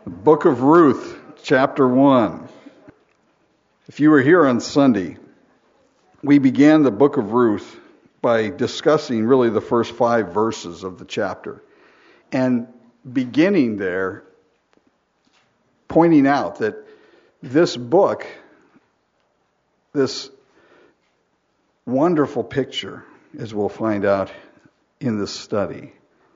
Book of Ruth, chapter 1. If you were here on Sunday, we began the book of Ruth by discussing really the first 5 verses of the chapter. And beginning there, pointing out that this book, this wonderful picture, as we'll find out in this study,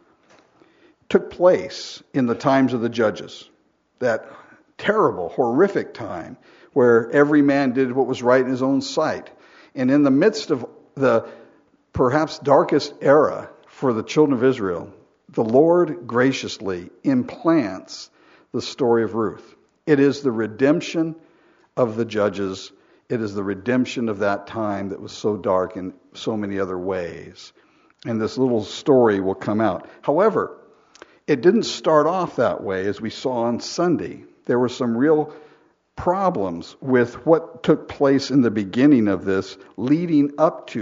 took place in the times of the judges. That terrible, horrific time where every man did what was right in his own sight. And in the midst of the perhaps darkest era for the children of Israel, the Lord graciously implants the story of Ruth. It is the redemption of the judges. It is the redemption of that time that was so dark in so many other ways. And this little story will come out. However, it didn't start off that way, as we saw on Sunday. There were some real problems with what took place in the beginning of this, leading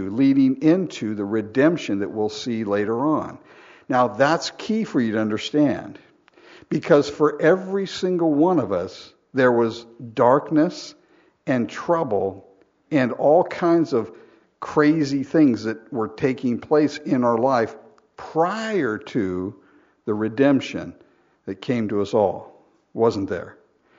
into the redemption that we'll see later on. Now, that's key for you to understand, because for every single one of us, there was darkness and trouble and all kinds of crazy things that were taking place in our life prior to the redemption that came to us all. Wasn't there?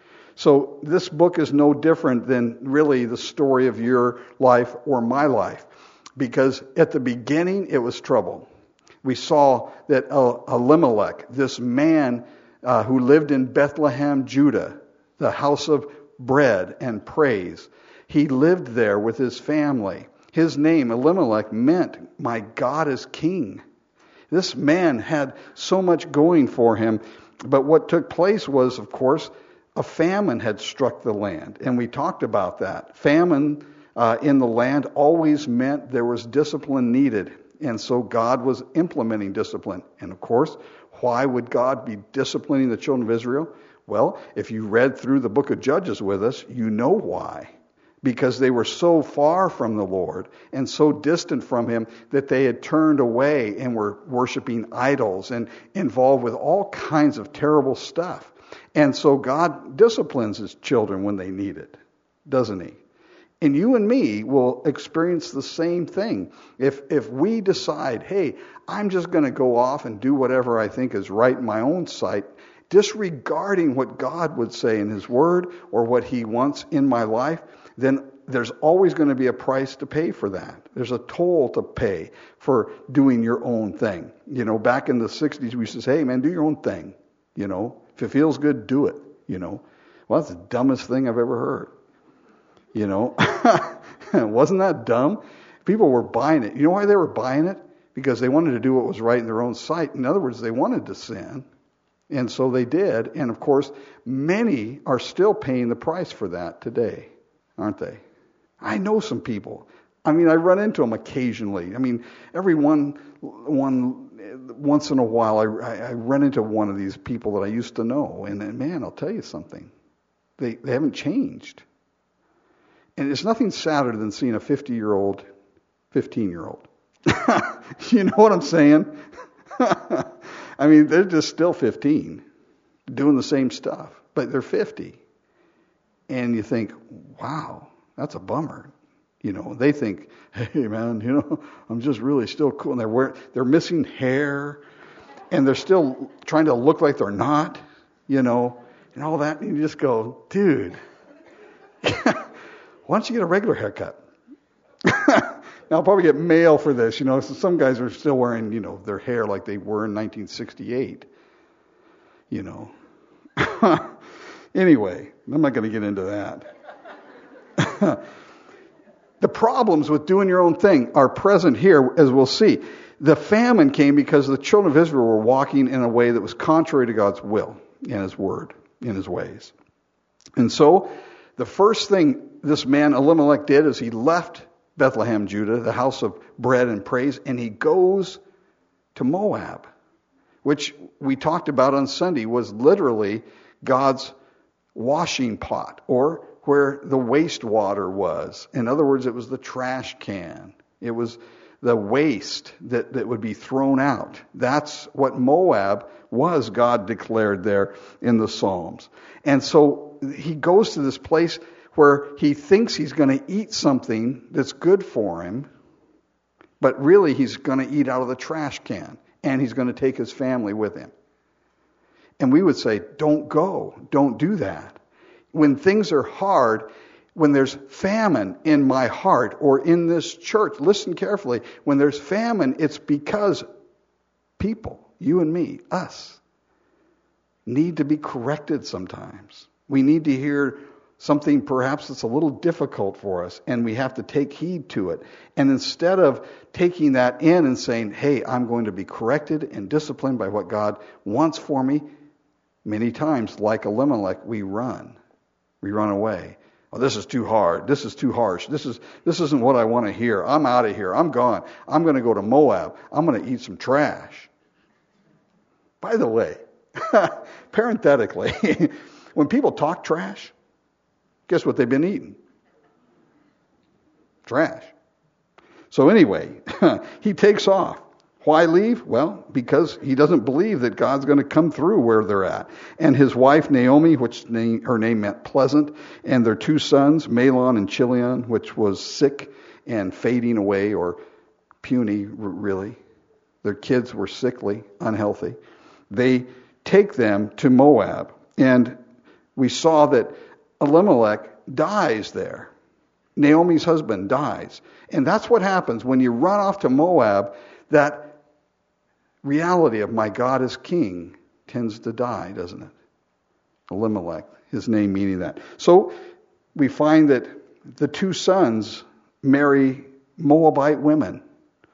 So this book is no different than really the story of your life or my life, because at the beginning it was trouble. We saw that Elimelech, this man who lived in Bethlehem, Judah, the house of bread and praise, he lived there with his family. His name, Elimelech, meant, "My God is king." This man had so much going for him, but what took place was, of course, a famine had struck the land, and we talked about that. Famine in the land always meant there was discipline needed, and so God was implementing discipline. And of course, why would God be disciplining the children of Israel? Well, if you read through the book of Judges with us, you know why. Because they were so far from the Lord and so distant from Him that they had turned away and were worshiping idols and involved with all kinds of terrible stuff. And so God disciplines His children when they need it, doesn't He? And you and me will experience the same thing. If we decide, hey, I'm just going to go off and do whatever I think is right in my own sight, disregarding what God would say in His Word or what He wants in my life, then there's always going to be a price to pay for that. There's a toll to pay for doing your own thing. You know, back in the 60s, we used to say, hey, man, do your own thing. You know, if it feels good, do it. You know, well, that's the dumbest thing I've ever heard. You know, wasn't that dumb? People were buying it. You know why they were buying it? Because they wanted to do what was right in their own sight. In other words, they wanted to sin. And so they did. And of course, many are still paying the price for that today. Aren't they? I know some people. I mean, I run into them occasionally. I mean, once in a while, I run into one of these people that I used to know. And man, I'll tell you something. They haven't changed. And it's nothing sadder than seeing a 50-year-old, 15-year-old. You know what I'm saying? I mean, they're just still 15, doing the same stuff, but they're 50. And you think, wow, that's a bummer. You know, they think, hey, man, you know, I'm just really still cool. And they're missing hair, and they're still trying to look like they're not, you know, and all that. And you just go, dude, why don't you get a regular haircut? Now, I'll probably get mail for this, you know. So some guys are still wearing, you know, their hair like they were in 1968, you know. Anyway, I'm not going to get into that. The problems with doing your own thing are present here, as we'll see. The famine came because the children of Israel were walking in a way that was contrary to God's will and His word, in His ways. And so, the first thing this man Elimelech did is he left Bethlehem, Judah, the house of bread and praise, and he goes to Moab, which we talked about on Sunday was literally God's washing pot, or where the wastewater was. In other words, it was the trash can. It was the waste that would be thrown out. That's what Moab was, God declared there in the Psalms. And so he goes to this place where he thinks he's going to eat something that's good for him, but really he's going to eat out of the trash can, and he's going to take his family with him. And we would say, don't go. Don't do that. When things are hard, when there's famine in my heart or in this church, listen carefully. When there's famine, it's because people, you and me, us, need to be corrected sometimes. We need to hear something perhaps that's a little difficult for us, and we have to take heed to it. And instead of taking that in and saying, hey, I'm going to be corrected and disciplined by what God wants for me, many times, like Elimelech, we run. We run away. Oh, this is too hard. This is too harsh. This isn't what I want to hear. I'm out of here. I'm gone. I'm going to go to Moab. I'm going to eat some trash. By the way, parenthetically, when people talk trash, guess what they've been eating? Trash. So anyway, he takes off. Why leave? Well, because he doesn't believe that God's going to come through where they're at. And his wife, Naomi, her name meant pleasant, and their two sons, Mahlon and Chilion, which was sick and fading away, or puny, really. Their kids were sickly, unhealthy. They take them to Moab. And we saw that Elimelech dies there. Naomi's husband dies. And that's what happens when you run off to Moab. That reality of my God is king tends to die, doesn't it? Elimelech, his name meaning that. So we find that the two sons marry Moabite women.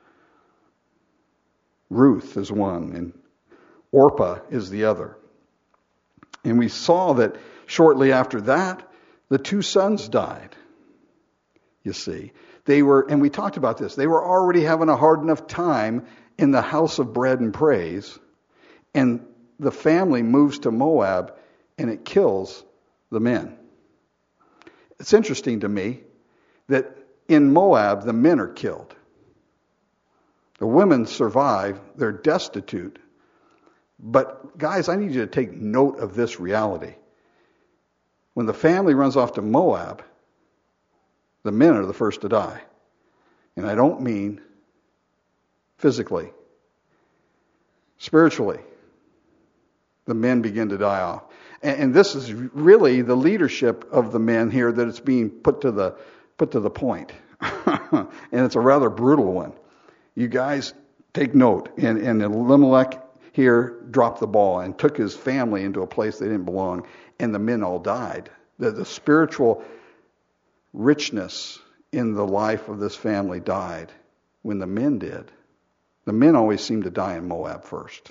Ruth is one, and Orpah is the other. And we saw that shortly after that, the two sons died. You see, and we talked about this, they were already having a hard enough time in the house of bread and praise, and the family moves to Moab, and it kills the men. It's interesting to me that in Moab, the men are killed. The women survive, they're destitute. But guys, I need you to take note of this reality. When the family runs off to Moab, the men are the first to die. And I don't mean physically. Spiritually, the men begin to die off. And this is really the leadership of the men here that it's being put to the point. And it's a rather brutal one. You guys take note. And Elimelech here dropped the ball and took his family into a place they didn't belong, and the men all died. The spiritual richness in the life of this family died when the men did. The men always seem to die in Moab first.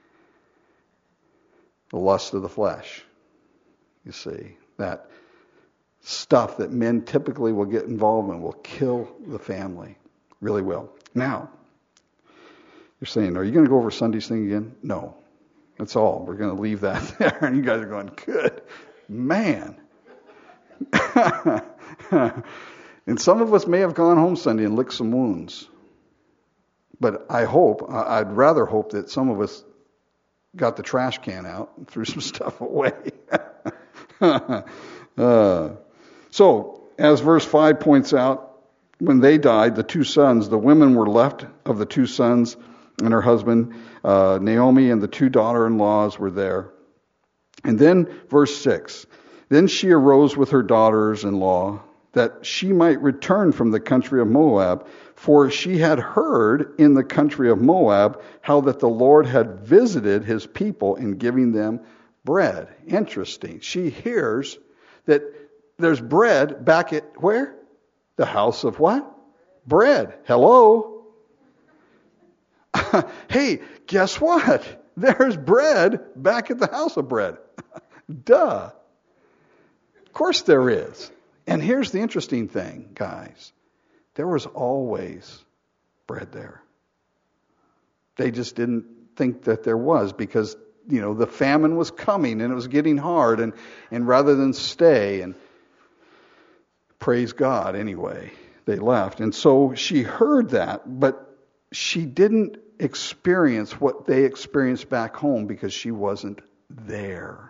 The lust of the flesh. You see, that stuff that men typically will get involved in will kill the family. Really will. Now, you're saying, are you going to go over Sunday's thing again? No. That's all. We're going to leave that there. And you guys are going, good man. And some of us may have gone home Sunday and licked some wounds. But I'd rather hope that some of us got the trash can out and threw some stuff away. So, as verse 5 points out, when they died, the two sons, the women were left of the two sons and her husband. Naomi and the two daughter-in-laws were there. And then, verse 6, then she arose with her daughters-in-law, that she might return from the country of Moab, for she had heard in the country of Moab how that the Lord had visited his people in giving them bread. Interesting. She hears that there's bread back at where? The house of what? Bread. Hello? Hey, guess what? There's bread back at the house of bread. Duh. Of course there is. And here's the interesting thing, guys. There was always bread there. They just didn't think that there was because, the famine was coming and it was getting hard. And rather than stay and praise God anyway, they left. And so she heard that, but she didn't experience what they experienced back home because she wasn't there.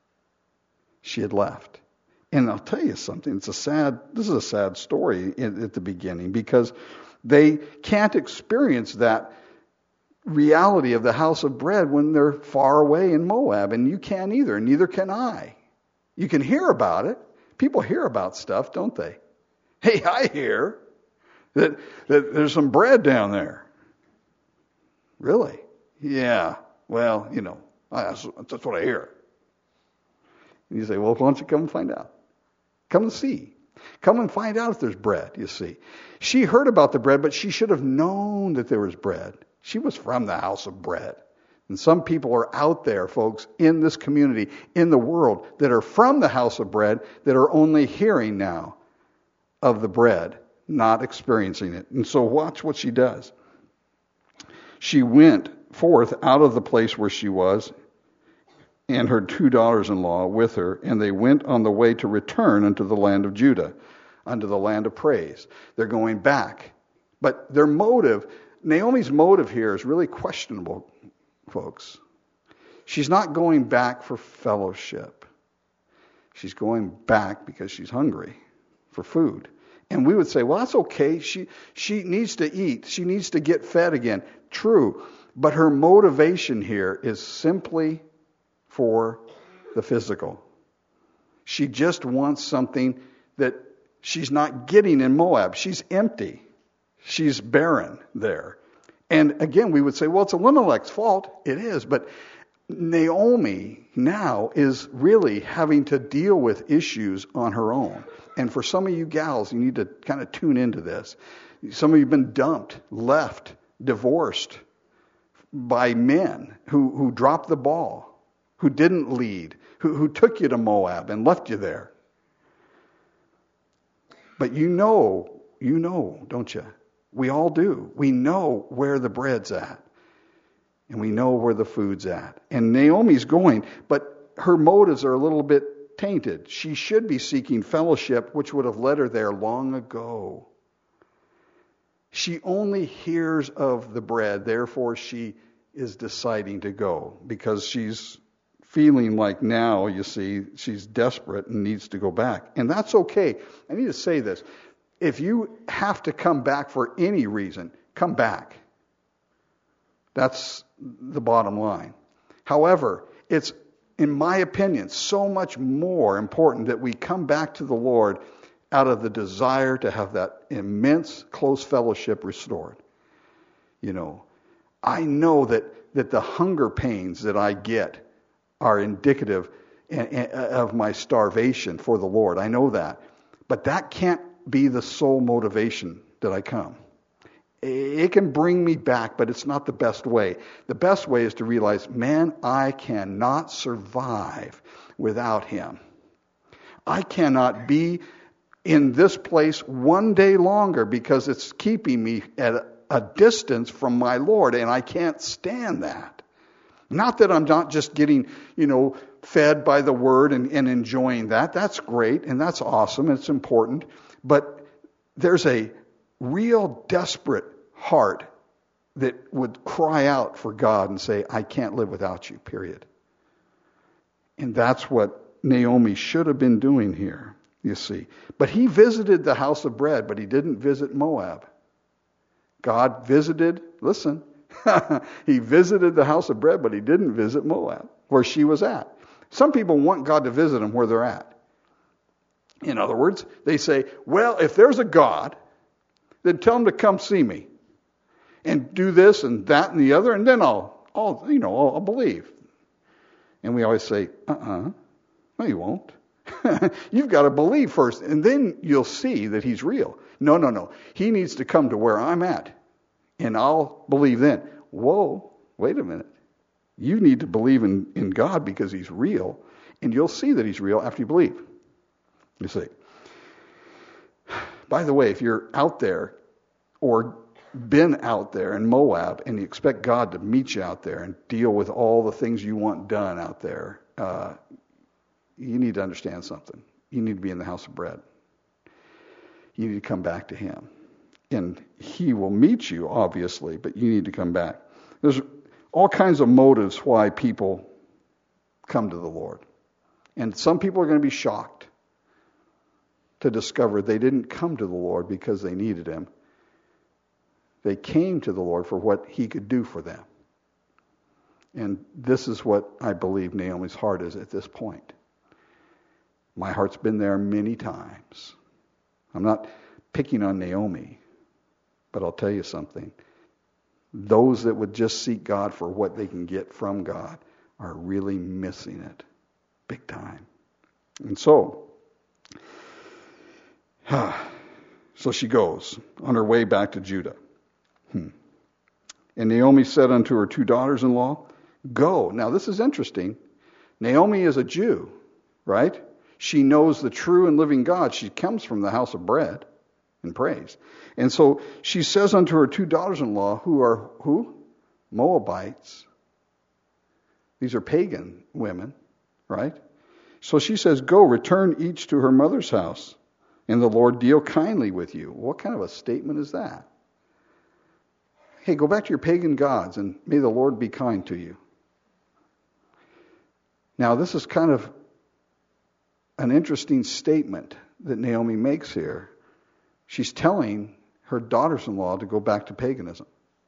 She had left. And I'll tell you something, this is a sad story at the beginning, because they can't experience that reality of the house of bread when they're far away in Moab, and you can't either, and neither can I. You can hear about it. People hear about stuff, don't they? Hey, I hear that there's some bread down there. Really? Yeah. Well, that's what I hear. And you say, well, why don't you come and find out? Come and see. Come and find out if there's bread, you see. She heard about the bread, but she should have known that there was bread. She was from the house of bread. And some people are out there, folks, in this community, in the world, that are from the house of bread, that are only hearing now of the bread, not experiencing it. And so watch what she does. She went forth out of the place where she was, and her 2 daughters-in-law with her, and they went on the way to return unto the land of Judah, unto the land of praise. They're going back. But their motive, Naomi's motive here is really questionable, folks. She's not going back for fellowship. She's going back because she's hungry for food. And we would say, well, that's okay. She needs to eat. She needs to get fed again. True. But her motivation here is simply for the physical. She just wants something that she's not getting in Moab. She's empty. She's barren there. And again, we would say, well, it's Elimelech's fault. It is. But Naomi now is really having to deal with issues on her own. And for some of you gals, you need to kind of tune into this. Some of you have been dumped, left, divorced by men who dropped the ball, who didn't lead, who took you to Moab and left you there. But you know, don't you? We all do. We know where the bread's at. And we know where the food's at. And Naomi's going, but her motives are a little bit tainted. She should be seeking fellowship, which would have led her there long ago. She only hears of the bread, therefore she is deciding to go, because she's feeling like now, you see, she's desperate and needs to go back. And that's okay. I need to say this. If you have to come back for any reason, come back. That's the bottom line. However, it's, in my opinion, so much more important that we come back to the Lord out of the desire to have that immense close fellowship restored. I know that the hunger pains that I get are indicative of my starvation for the Lord. I know that. But that can't be the sole motivation that I come. It can bring me back, but it's not the best way. The best way is to realize, man, I cannot survive without Him. I cannot be in this place one day longer because it's keeping me at a distance from my Lord, and I can't stand that. Not that I'm not just getting, fed by the Word and enjoying that. That's great, and that's awesome, and it's important. But there's a real desperate heart that would cry out for God and say, I can't live without you, period. And that's what Naomi should have been doing here, you see. But he visited the house of bread, but he didn't visit Moab. God visited, listen, he visited the house of bread, but he didn't visit Moab, where she was at. Some people want God to visit them where they're at. In other words, they say, well, if there's a God, then tell him to come see me and do this and that and the other, and then I'll believe. And we always say, no, you won't. You've got to believe first, and then you'll see that he's real. No. He needs to come to where I'm at, and I'll believe then. Whoa, wait a minute. You need to believe in God because he's real, and you'll see that he's real after you believe. You see. By the way, if you're out there or been out there in Moab and you expect God to meet you out there and deal with all the things you want done out there, you need to understand something. You need to be in the house of bread. you need to come back to him. And he will meet you, obviously, but you need to come back. There's all kinds of motives why people come to the Lord. And some people are going to be shocked to discover they didn't come to the Lord because they needed him. They came to the Lord for what he could do for them. And this is what I believe Naomi's heart is at this point. My heart's been there many times. I'm not picking on Naomi, but I'll tell you something. Those that would just seek God for what they can get from God are really missing it big time. And so she goes on her way back to Judah. And Naomi said unto her 2 daughters-in-law, go. Now this is interesting. Naomi is a Jew, right? She knows the true and living God. She comes from the house of bread and praise. And so she says unto her 2 daughters-in-law, who are who? Moabites. These are pagan women, right? So she says, go, return each to her mother's house, and the Lord deal kindly with you. What kind of a statement is that? Hey, go back to your pagan gods, and may the Lord be kind to you. Now, this is kind of an interesting statement that Naomi makes here. She's telling her daughters-in-law to go back to paganism.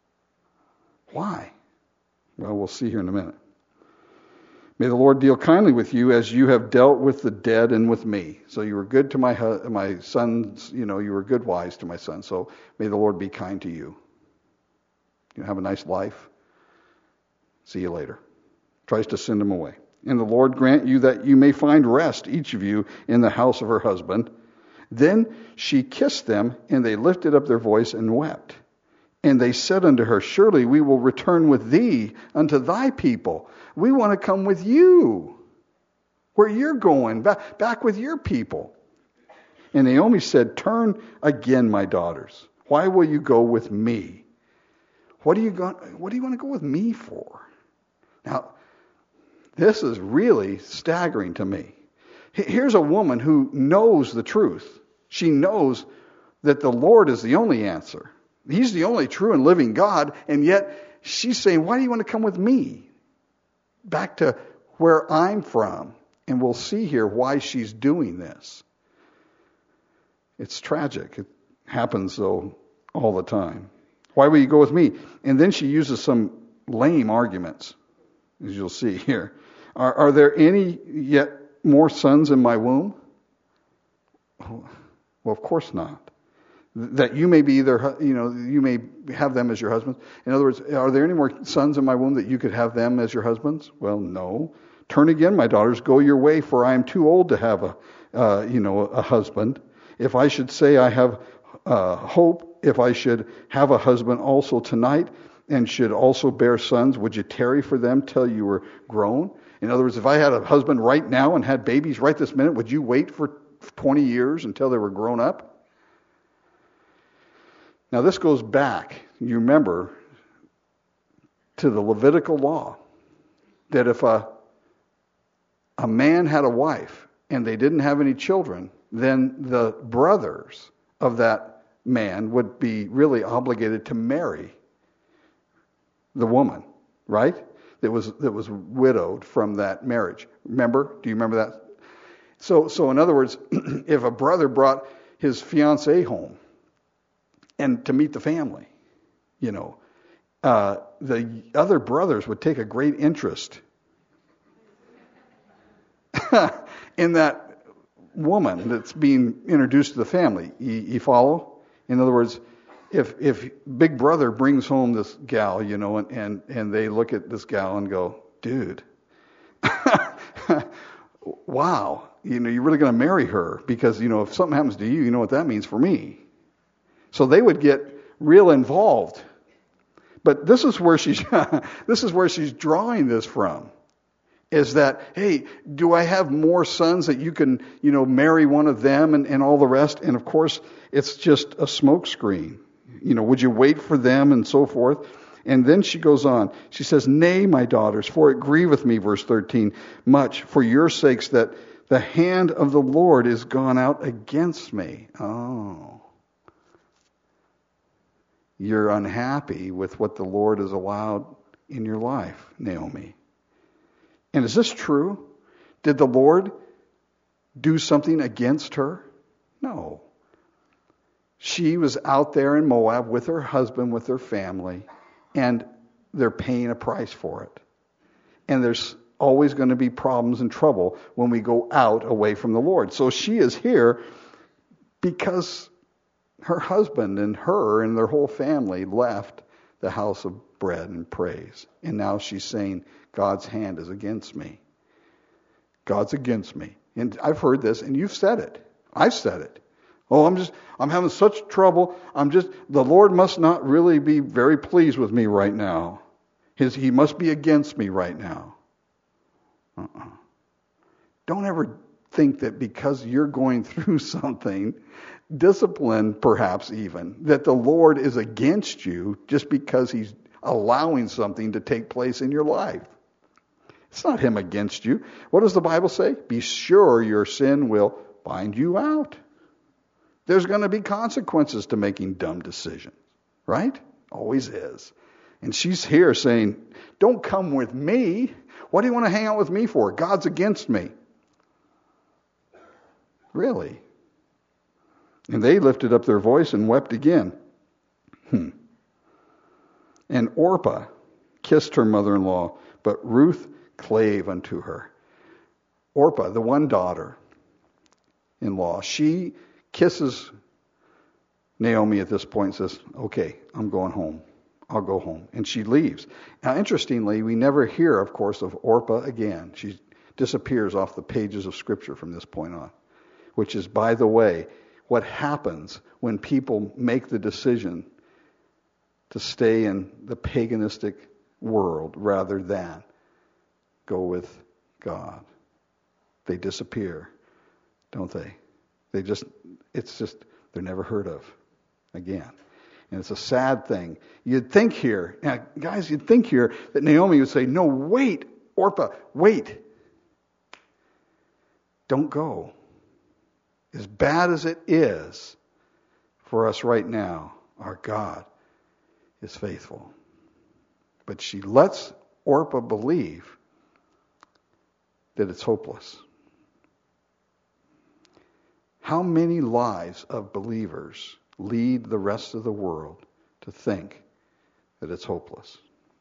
Why? Well, we'll see here in a minute. May the Lord deal kindly with you as you have dealt with the dead and with me. So you were good to my sons, you were good wives to my sons. So may the Lord be kind to you. You have a nice life. See you later. Tries to send him away. And the Lord grant you that you may find rest, each of you, in the house of her husband. Then she kissed them, and they lifted up their voice and wept. And they said unto her, surely we will return with thee unto thy people. We want to come with you, where you're going, back with your people. And Naomi said, turn again, my daughters. Why will you go with me? What do you want to go with me for? Now, this is really staggering to me. Here's a woman who knows the truth. She knows that the Lord is the only answer. He's the only true and living God, and yet she's saying, why do you want to come with me? Back to where I'm from. And we'll see here why she's doing this. It's tragic. It happens, though, all the time. Why will you go with me? And then she uses some lame arguments, as you'll see here. Are there any yet more sons in my womb? Well, of course not. That you may be either, you may have them as your husbands. In other words, are there any more sons in my womb that you could have them as your husbands? Well, no. Turn again, my daughters, go your way, for I am too old to have a husband. If I should say I have hope, if I should have a husband also tonight, and should also bear sons, would you tarry for them till you were grown? In other words, if I had a husband right now and had babies right this minute, would you wait for 20 years until they were grown up? Now this goes back, you remember, to the Levitical law, that if a man had a wife and they didn't have any children, then the brothers of that man would be really obligated to marry the woman, right? That was widowed from that marriage. Remember? Do you remember that? So in other words, if a brother brought his fiancée home and to meet the family, the other brothers would take a great interest in that woman that's being introduced to the family. You follow? In other words, if Big Brother brings home this gal, and they look at this gal and go, dude, wow, you're really going to marry her because, if something happens to you, you know what that means for me. So they would get real involved. But this is where she's drawing this from. Is that, hey, do I have more sons that you can, marry one of them and all the rest? And of course, it's just a smokescreen. Would you wait for them and so forth? And then she goes on. She says, nay, my daughters, for it grieveth me, verse 13, much for your sakes that the hand of the Lord is gone out against me. Oh. you're unhappy with what the Lord has allowed in your life, Naomi. And is this true? Did the Lord do something against her? No. She was out there in Moab with her husband, with her family, and they're paying a price for it. And there's always going to be problems and trouble when we go out away from the Lord. So she is here because her husband and her and their whole family left the house of bread and praise. And now she's saying, God's hand is against me. God's against me. And I've heard this, and you've said it. I've said it. Oh, I'm having such trouble. The Lord must not really be very pleased with me right now. He must be against me right now. Don't ever think that because you're going through something, discipline perhaps even, that the Lord is against you just because He's allowing something to take place in your life. It's not Him against you. What does the Bible say? Be sure your sin will find you out. There's going to be consequences to making dumb decisions, right? Always is. And she's here saying, don't come with me. What do you want to hang out with me for? God's against me. Really? And they lifted up their voice and wept again. And Orpah kissed her mother-in-law, but Ruth clave unto her. Orpah, the one daughter-in-law, she kisses Naomi at this point and says, okay, I'm going home. I'll go home. And she leaves. Now, interestingly, we never hear, of course, of Orpah again. She disappears off the pages of Scripture from this point on, which is, by the way, what happens when people make the decision to stay in the paganistic world rather than go with God. They disappear, don't they? They're never heard of again. And it's a sad thing. You'd think here that Naomi would say, no, wait, Orpah, wait. Don't go. As bad as it is for us right now, our God is faithful. But she lets Orpah believe that it's hopeless. How many lives of believers lead the rest of the world to think that it's hopeless?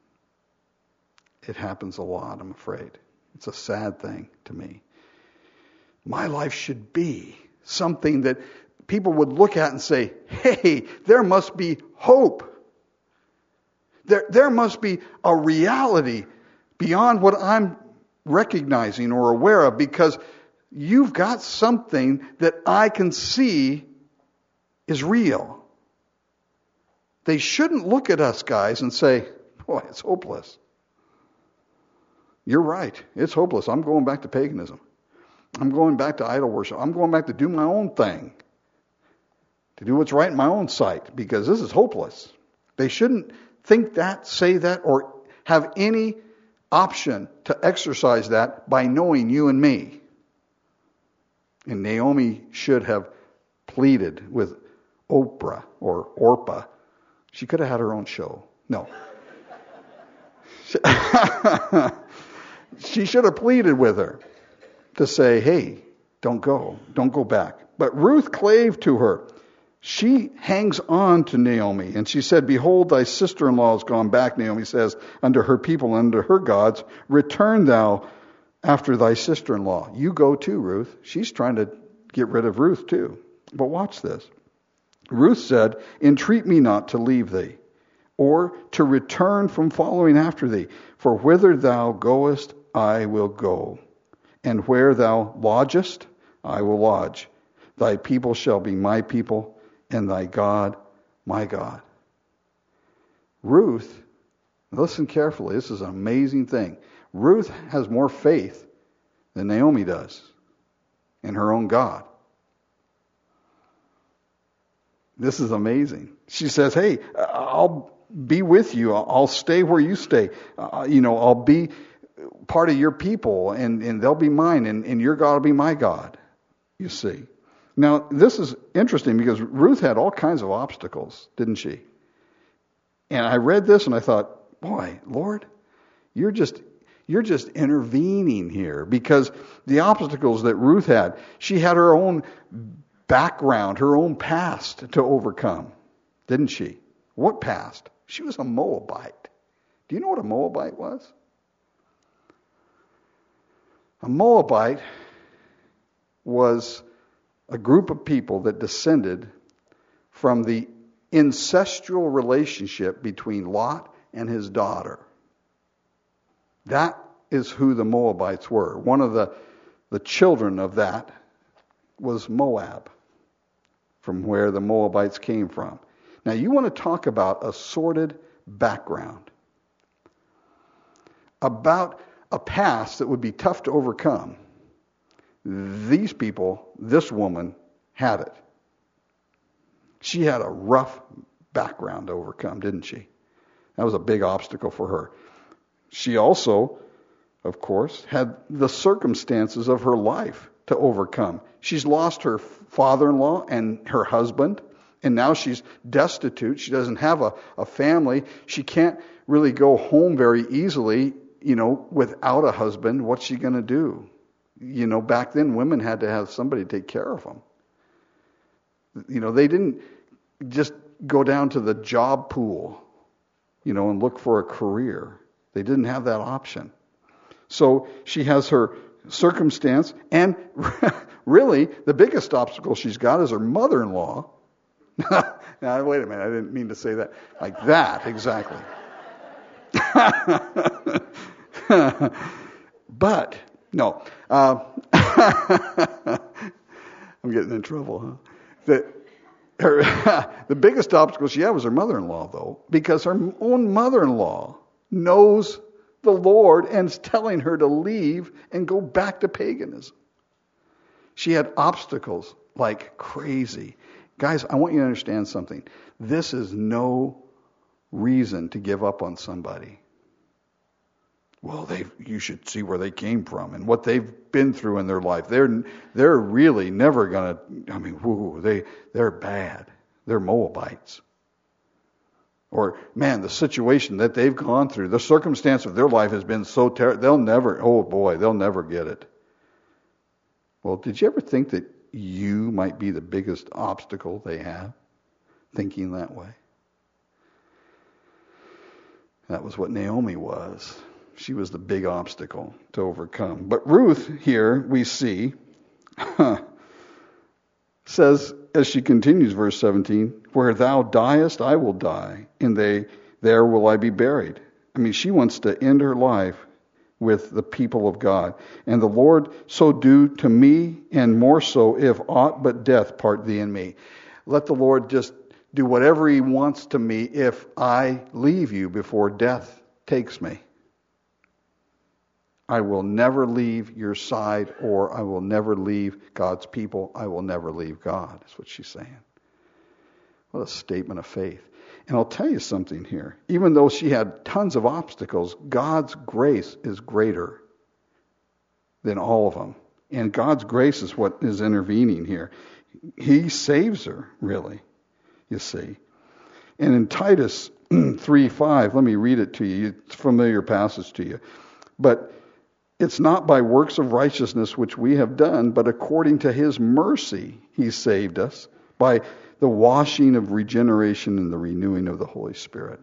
It happens a lot, I'm afraid. It's a sad thing to me. My life should be something that people would look at and say, hey, there must be hope. There must be a reality beyond what I'm recognizing or aware of, because you've got something that I can see is real. They shouldn't look at us guys and say, boy, it's hopeless. You're right. It's hopeless. I'm going back to paganism. I'm going back to idol worship. I'm going back to do my own thing. To do what's right in my own sight, because this is hopeless. They shouldn't think that, say that, or have any option to exercise that by knowing you and me. And Naomi should have pleaded with Oprah or Orpah. She could have had her own show. No. She should have pleaded with her to say, hey, don't go back. But Ruth clave to her. She hangs on to Naomi, and she said, behold, thy sister-in-law is gone back, Naomi says, unto her people and unto her gods. Return thou after thy sister-in-law. You go too, Ruth. She's trying to get rid of Ruth too. But watch this. Ruth said, entreat me not to leave thee, or to return from following after thee. For whither thou goest, I will go. And where thou lodgest, I will lodge. Thy people shall be my people, and thy God, my God. Ruth, listen carefully, this is an amazing thing. Ruth has more faith than Naomi does in her own God. This is amazing. She says, hey, I'll be with you. I'll stay where you stay. I'll be part of your people, and they'll be mine, and your God will be my God, you see. Now, this is interesting because Ruth had all kinds of obstacles, didn't she? And I read this and I thought, boy, Lord, you're just intervening here, because the obstacles that Ruth had, she had her own background, her own past to overcome, didn't she? What past? She was a Moabite. Do you know what a Moabite was? A Moabite was a group of people that descended from the incestual relationship between Lot and his daughter. That is who the Moabites were. One of the children of that was Moab, from where the Moabites came from. Now, you want to talk about a sordid background, about a past that would be tough to overcome. These people, this woman, had it. She had a rough background to overcome, didn't she? That was a big obstacle for her. She also, of course, had the circumstances of her life to overcome. She's lost her father-in-law and her husband, and now she's destitute. She doesn't have a family. She can't really go home very easily, without a husband. What's she going to do? Back then women had to have somebody take care of them. They didn't just go down to the job pool, and look for a career. They didn't have that option. So she has her circumstance, and really the biggest obstacle she's got is her mother-in-law. Now, wait a minute, I didn't mean to say that like that, exactly. But, no. I'm getting in trouble, huh? The biggest obstacle she had was her mother-in-law, though, because her own mother-in-law knows the Lord and is telling her to leave and go back to paganism. She had obstacles like crazy. Guys, I want you to understand something. This is no reason to give up on somebody. Well, you should see where they came from and what they've been through in their life. They're really never going to, they're bad. They're Moabites. Or, man, the situation that they've gone through, the circumstance of their life has been so terrible, they'll never get it. Well, did you ever think that you might be the biggest obstacle they have, thinking that way? That was what Naomi was. She was the big obstacle to overcome. But Ruth here, we see, says, as she continues, verse 17, where thou diest, I will die, and there will I be buried. I mean, she wants to end her life with the people of God. And the Lord so do to me, and more so, if aught but death part thee and me. Let the Lord just do whatever he wants to me if I leave you before death takes me. I will never leave your side, or I will never leave God's people. I will never leave God. That's what she's saying. What a statement of faith. And I'll tell you something here. Even though she had tons of obstacles, God's grace is greater than all of them. And God's grace is what is intervening here. He saves her, really, you see. And in Titus 3:5, let me read it to you. It's a familiar passage to you. But it's not by works of righteousness which we have done, but according to his mercy he saved us by the washing of regeneration and the renewing of the Holy Spirit.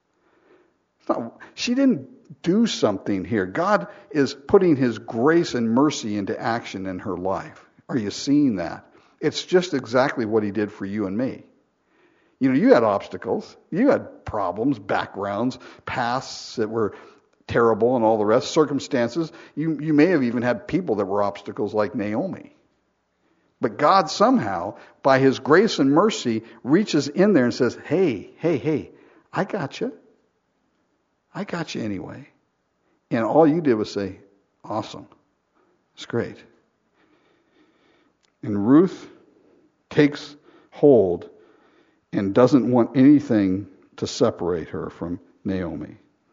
She didn't do something here. God is putting his grace and mercy into action in her life. Are you seeing that? It's just exactly what he did for you and me. You had obstacles. You had problems, backgrounds, pasts that were terrible and all the rest, circumstances. You may have even had people that were obstacles like Naomi. But God somehow, by his grace and mercy, reaches in there and says, hey, I got you. I got you anyway. And all you did was say, awesome. It's great. And Ruth takes hold and doesn't want anything to separate her from Naomi.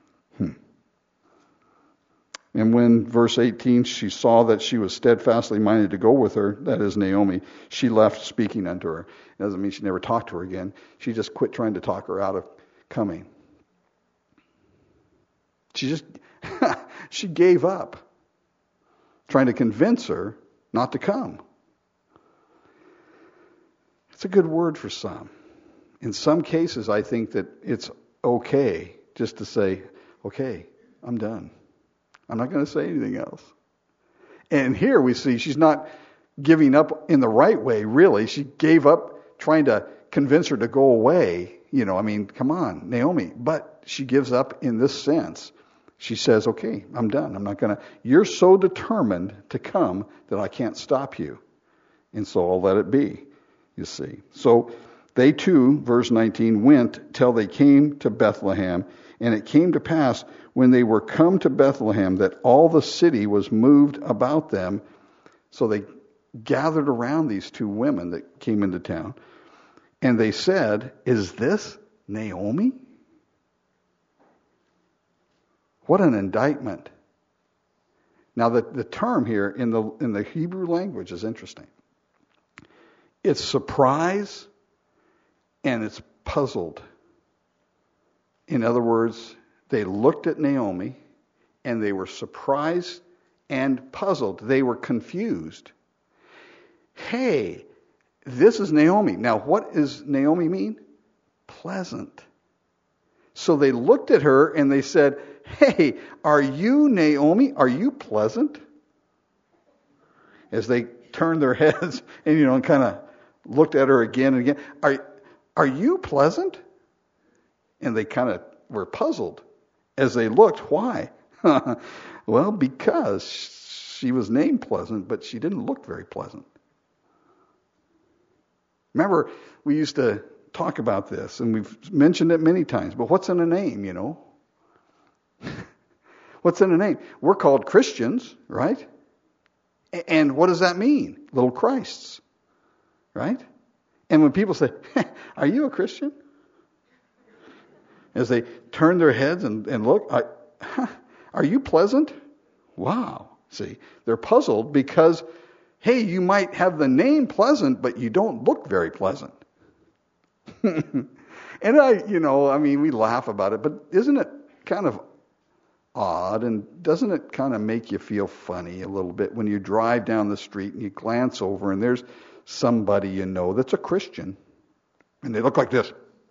And when, verse 18, she saw that she was steadfastly minded to go with her, that is Naomi, she left speaking unto her. It doesn't mean she never talked to her again. She just quit trying to talk her out of coming. She just, she gave up, trying to convince her not to come. It's a good word for some. In some cases, I think that it's okay just to say, okay, I'm done. I'm not going to say anything else. And here we see she's not giving up in the right way, really. She gave up trying to convince her to go away. Come on, Naomi. But she gives up in this sense. She says, okay, I'm done. I'm not going to. You're so determined to come that I can't stop you. And so I'll let it be, you see. So they too, verse 19, went till they came to Bethlehem. And it came to pass when they were come to Bethlehem that all the city was moved about them. So they gathered around these two women that came into town. And they said, is this Naomi? What an indictment. Now the term here in the Hebrew language is interesting. It's surprise and it's puzzled. In other words, they looked at Naomi and they were surprised and puzzled. They were confused. Hey, this is Naomi. Now, what does Naomi mean? Pleasant. So they looked at her and they said, hey, are you Naomi? Are you pleasant? As they turned their heads and, kind of looked at her again and again. Are you pleasant? And they kind of were puzzled as they looked. Why? Well, because she was named Pleasant, but she didn't look very pleasant. Remember, we used to talk about this, and we've mentioned it many times, but what's in a name, What's in a name? We're called Christians, right? And what does that mean? Little Christs, right? And when people say, are you a Christian? As they turn their heads and look, are you pleasant? Wow. See, they're puzzled because, hey, you might have the name Pleasant, but you don't look very pleasant. And we laugh about it, but isn't it kind of odd, and doesn't it kind of make you feel funny a little bit when you drive down the street and you glance over and there's somebody that's a Christian, and they look like this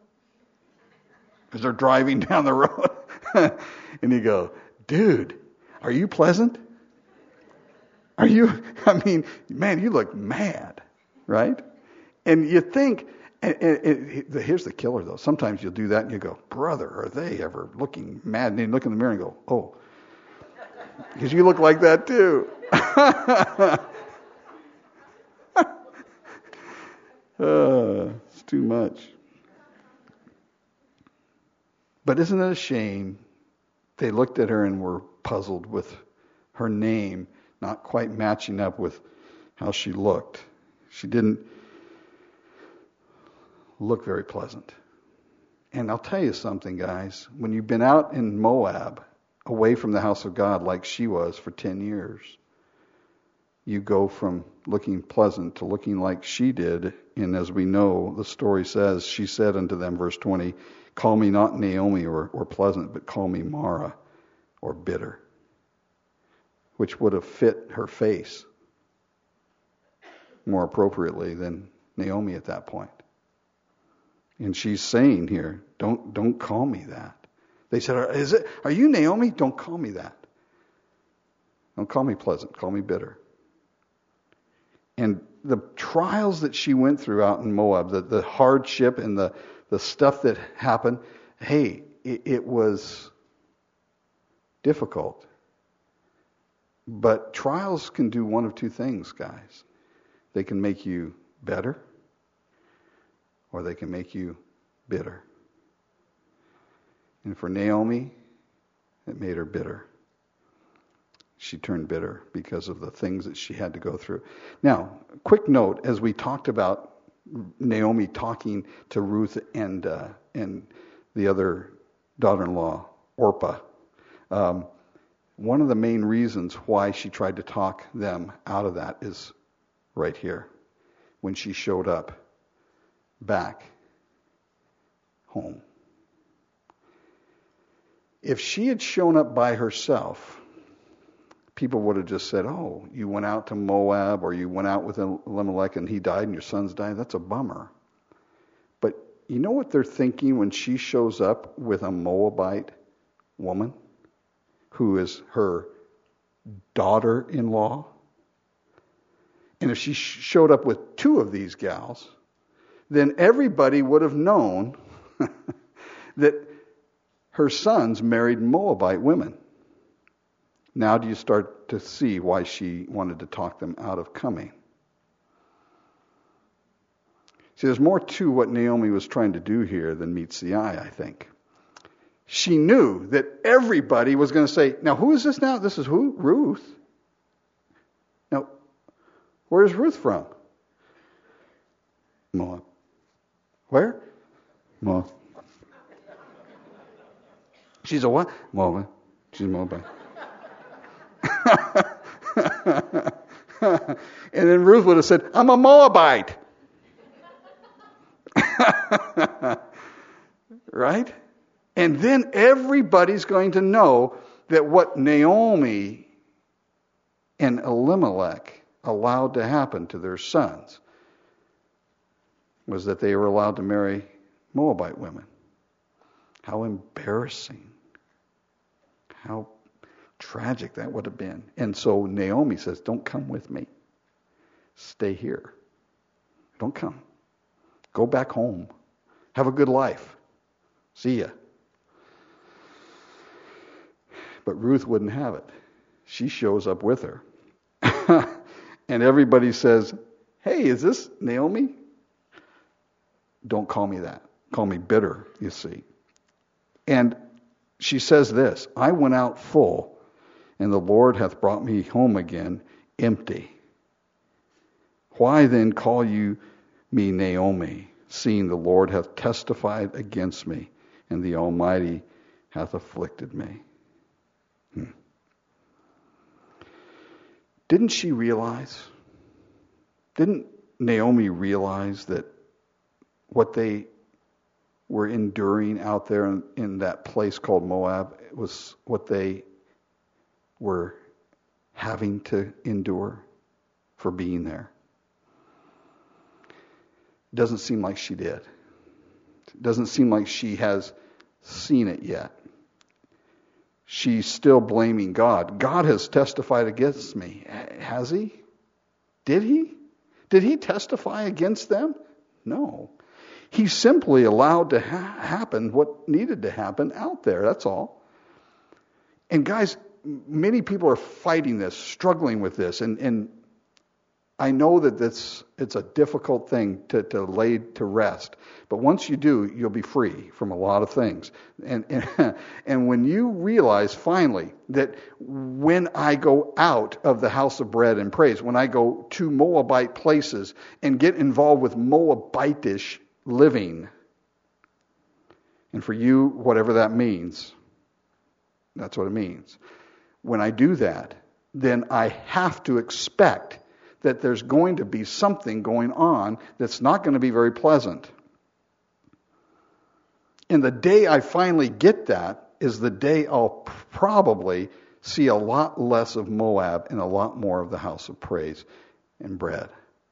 as they're driving down the road. And you go, dude, are you pleasant? Are you, man, you look mad, right? And you think, and here's the killer though. Sometimes you'll do that and you go, brother, are they ever looking mad? And you look in the mirror and go, oh, because you look like that too. It's too much. But isn't it a shame? They looked at her and were puzzled with her name not quite matching up with how she looked. She didn't look very pleasant. And I'll tell you something, guys. When you've been out in Moab, away from the house of God like she was for 10 years, you go from looking pleasant to looking like she did. And as we know, the story says, she said unto them, verse 20, call me not Naomi or pleasant, but call me Mara or bitter, which would have fit her face more appropriately than Naomi at that point. And she's saying here, don't call me that. They said, are you Naomi? Don't call me that. Don't call me pleasant, call me bitter. And the trials that she went through out in Moab, the hardship and the stuff that happened, hey, it was difficult. But trials can do one of two things, guys. They can make you better, or they can make you bitter. And for Naomi, it made her bitter. She turned bitter because of the things that she had to go through. Now, quick note, as we talked about Naomi talking to Ruth and the other daughter-in-law, Orpah, one of the main reasons why she tried to talk them out of that is right here, when she showed up back home. If she had shown up by herself, people would have just said, oh, you went out to Moab, or you went out with Elimelech and he died and your sons died. That's a bummer. But you know what they're thinking when she shows up with a Moabite woman who is her daughter-in-law? And if she showed up with two of these gals, then everybody would have known that her sons married Moabite women. Now do you start to see why she wanted to talk them out of coming? See, there's more to what Naomi was trying to do here than meets the eye, I think. She knew that everybody was going to say, now who is this now? This is who? Ruth. Now, where's Ruth from? Moab. Where? Moab. She's a what? Moab. She's a Moabite. And then Ruth would have said, I'm a Moabite. Right? And then everybody's going to know that what Naomi and Elimelech allowed to happen to their sons was that they were allowed to marry Moabite women. How embarrassing. How tragic that would have been. And so Naomi says, don't come with me. Stay here. Don't come. Go back home. Have a good life. See ya. But Ruth wouldn't have it. She shows up with her. And everybody says, hey, is this Naomi? Don't call me that. Call me bitter, you see. And she says this, I went out full, and the Lord hath brought me home again empty. Why then call you me Naomi, seeing the Lord hath testified against me, and the Almighty hath afflicted me? Didn't she realize? Didn't Naomi realize that what they were enduring out there in that place called Moab was what they were having to endure for being there? It doesn't seem like she did. It doesn't seem like she has seen it yet. She's still blaming God. God has testified against me. Has he? Did he? Did he testify against them? No. He simply allowed to happen what needed to happen out there. That's all. And guys, many people are fighting this, struggling with this, and I know that it's a difficult thing to lay to rest. But once you do, you'll be free from a lot of things. And when you realize finally that when I go out of the house of bread and praise, when I go to Moabite places and get involved with Moabitish living, and for you, whatever that means, that's what it means. When I do that, then I have to expect that there's going to be something going on that's not going to be very pleasant. And the day I finally get that is the day I'll probably see a lot less of Moab and a lot more of the house of praise and bread.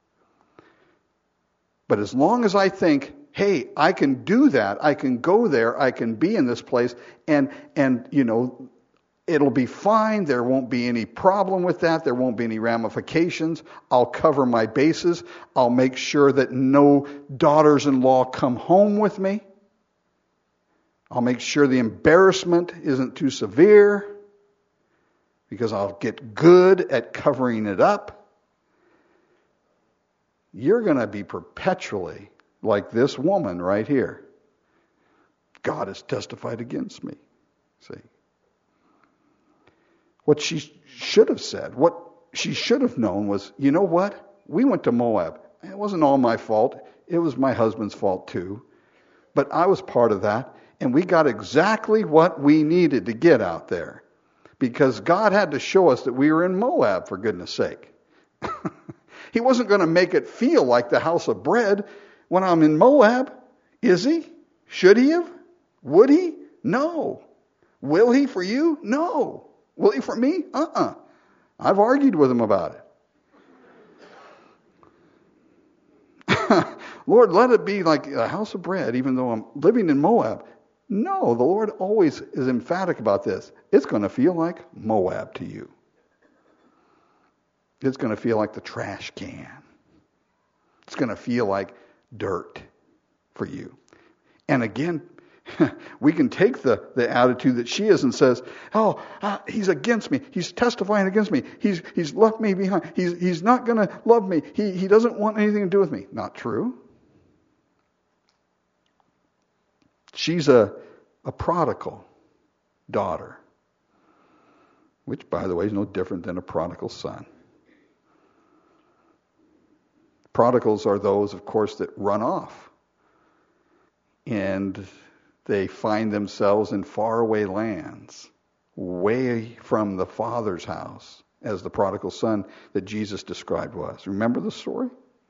But as long as I think, hey, I can do that, I can go there, I can be in this place, and you know, it'll be fine. There won't be any problem with that. There won't be any ramifications. I'll cover my bases. I'll make sure that no daughters-in-law come home with me. I'll make sure the embarrassment isn't too severe because I'll get good at covering it up. You're going to be perpetually like this woman right here. God has testified against me. See? What she should have said, what she should have known was, you know what? We went to Moab. It wasn't all my fault. It was my husband's fault too. But I was part of that. And we got exactly what we needed to get out there. Because God had to show us that we were in Moab, for goodness sake. He wasn't going to make it feel like the house of bread when I'm in Moab. Is he? Should he have? Would he? No. Will he for you? No. Will he for me? I've argued with him about it. Lord, let it be like a house of bread, even though I'm living in Moab. No, the Lord always is emphatic about this. It's going to feel like Moab to you. It's going to feel like the trash can. It's going to feel like dirt for you. And again, we can take the attitude that she is and says, he's against me. He's testifying against me. He's left me behind. He's not going to love me. He doesn't want anything to do with me. Not true. She's a prodigal daughter, which, by the way, is no different than a prodigal son. Prodigals are those, of course, that run off. And they find themselves in faraway lands, way from the Father's house, as the prodigal son that Jesus described was. Remember the story?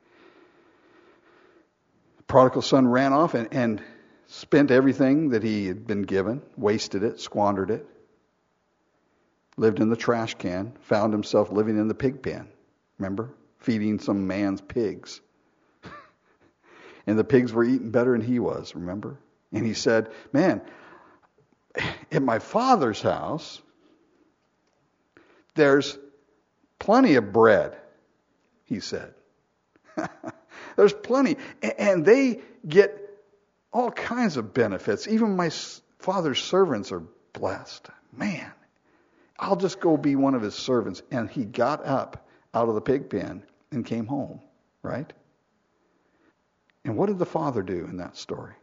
The prodigal son ran off and spent everything that he had been given, wasted it, squandered it, lived in the trash can, found himself living in the pig pen. Remember? Feeding some man's pigs. And the pigs were eating better than he was, remember? And he said, man, in my Father's house, there's plenty of bread, he said. There's plenty. And they get all kinds of benefits. Even my Father's servants are blessed. Man, I'll just go be one of his servants. And he got up out of the pig pen and came home, right? And what did the Father do in that story?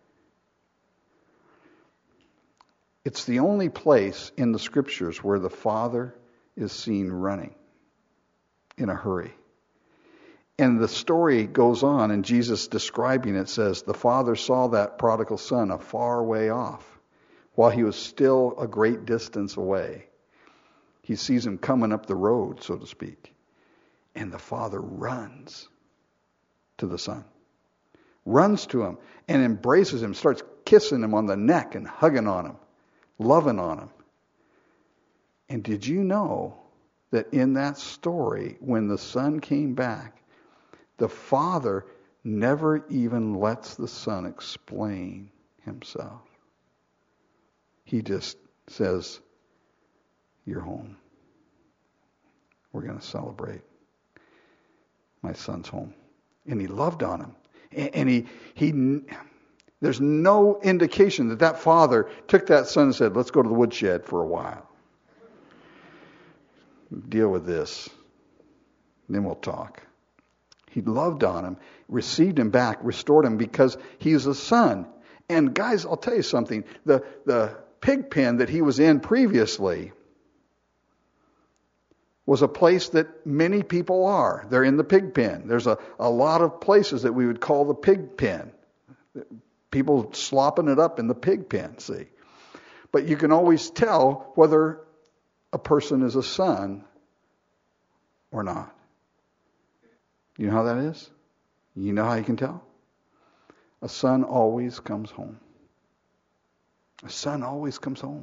It's the only place in the Scriptures where the Father is seen running in a hurry. And the story goes on, and Jesus describing it says, the Father saw that prodigal son a far way off, while he was still a great distance away. He sees him coming up the road, so to speak. And the Father runs to the Son. Runs to him and embraces him, starts kissing him on the neck and hugging on him, loving on him. And did you know that in that story, when the Son came back, the Father never even lets the Son explain himself. He just says, you're home. We're going to celebrate. My son's home. And he loved on him. And he there's no indication that father took that son and said, let's go to the woodshed for a while. Deal with this. Then we'll talk. He loved on him, received him back, restored him because he's a son. And guys, I'll tell you something. The pig pen that he was in previously was a place that many people are. They're in the pig pen. There's a lot of places that we would call the pig pen. People slopping it up in the pig pen, see. But you can always tell whether a person is a son or not. You know how that is? You know how you can tell? A son always comes home. A son always comes home.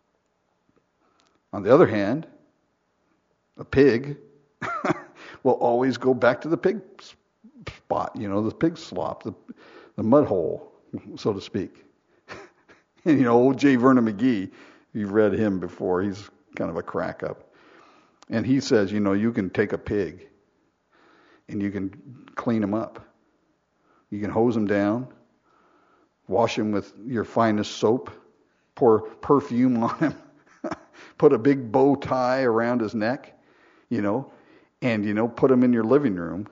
On the other hand, a pig will always go back to the pig spot, the pig slop, the mud hole, so to speak. And old J. Vernon McGee, you've read him before, he's kind of a crack up. And he says, you can take a pig and you can clean him up. You can hose him down, wash him with your finest soap, pour perfume on him, put a big bow tie around his neck, and, put him in your living room,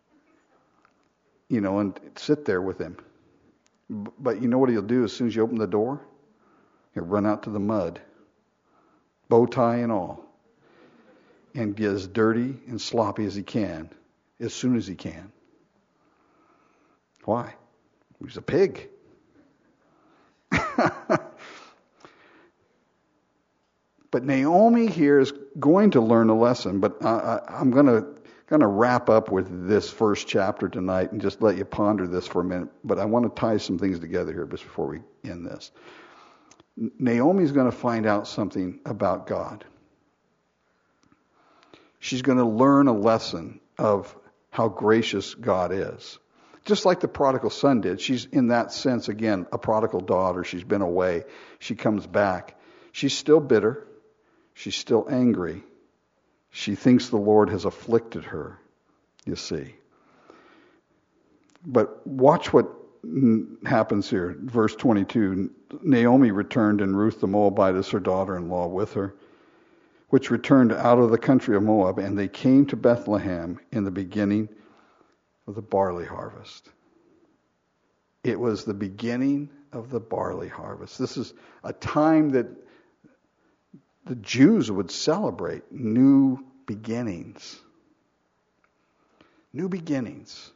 and sit there with him. But you know what he'll do as soon as you open the door? He'll run out to the mud, bow tie and all, and get as dirty and sloppy as he can, as soon as he can. Why? He's a pig. But Naomi here is going to learn a lesson, but I'm going to wrap up with this first chapter tonight and just let you ponder this for a minute. But I want to tie some things together here just before we end this. Naomi's going to find out something about God. She's going to learn a lesson of how gracious God is. Just like the prodigal son did. She's, in that sense, again, a prodigal daughter. She's been away. She comes back. She's still bitter. She's still angry. She thinks the Lord has afflicted her, you see. But watch what happens here. Verse 22, Naomi returned, and Ruth the Moabitess, her daughter-in-law, with her, which returned out of the country of Moab, and they came to Bethlehem in the beginning of the barley harvest. It was the beginning of the barley harvest. This is a time that the Jews would celebrate new beginnings. New beginnings.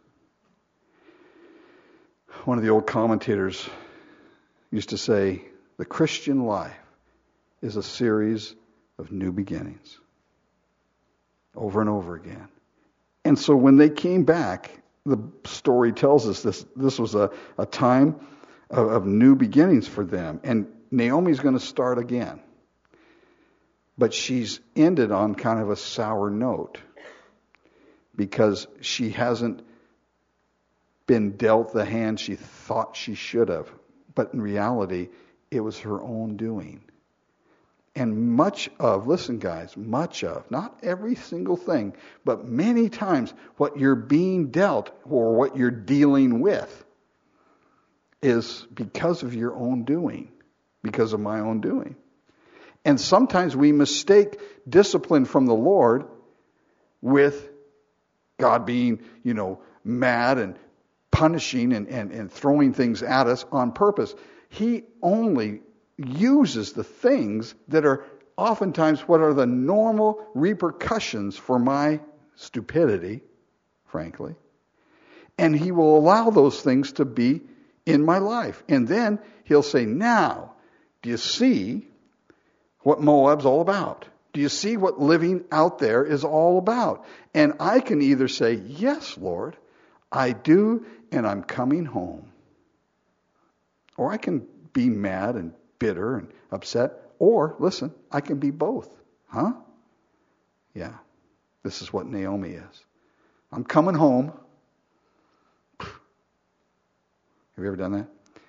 One of the old commentators used to say, the Christian life is a series of new beginnings. Over and over again. And so when they came back, the story tells us this was a time of new beginnings for them. And Naomi's going to start again. But she's ended on kind of a sour note because she hasn't been dealt the hand she thought she should have. But in reality, it was her own doing. And much of, listen guys, much of, not every single thing, but many times what you're being dealt or what you're dealing with is because of your own doing, because of my own doing. And sometimes we mistake discipline from the Lord with God being, mad and punishing and throwing things at us on purpose. He only uses the things that are oftentimes what are the normal repercussions for my stupidity, frankly. And he will allow those things to be in my life. And then he'll say, now, do you see what Moab's all about? Do you see what living out there is all about? And I can either say, yes, Lord, I do, and I'm coming home. Or I can be mad and bitter and upset. Or, listen, I can be both. Huh? Yeah. This is what Naomi is. I'm coming home. Have you ever done that?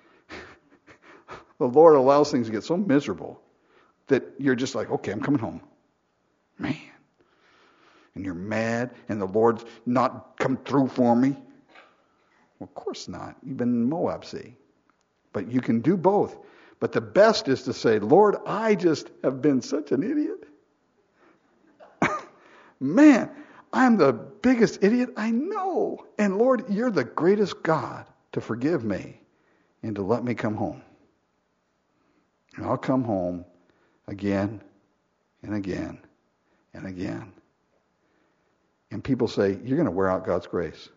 The Lord allows things to get so miserable that you're just like, okay, I'm coming home. Man. And you're mad, and the Lord's not come through for me. Well, of course not. You've been in Moab, see. But you can do both. But the best is to say, Lord, I just have been such an idiot. Man, I'm the biggest idiot I know. And Lord, you're the greatest God to forgive me and to let me come home. And I'll come home again and again and again. And people say, you're going to wear out God's grace.